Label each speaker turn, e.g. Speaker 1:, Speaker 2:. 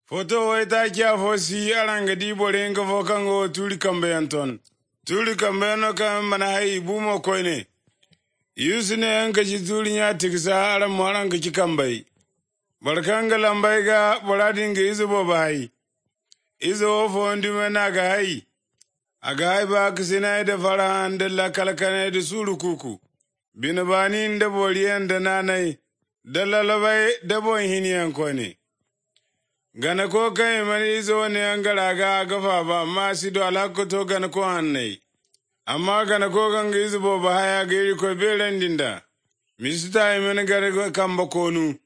Speaker 1: Foto waita kia fosi aranga di borenga fokango tuli kambe anton. Tuli kambe no kam mana hai bumo koine. Yusine anka ji tuli nya tiksa ara moranga ki kambai. Barkanga lambai ga boradinga izo bobai. Izo ofo ndime na ga hai. Aga hai ba kisina da farahan da la kalkane da suru kuku. Binabani da boriyan da nanai. Da lalabai da bon hiniyan kone. Gana ko kai mani izo ne an garaga gafa ba amma sido alakoto gana ko hannai. Amma gana ko ganga izo bo ba haya gairi ko beren dinda. Misita imani gare kamba konu.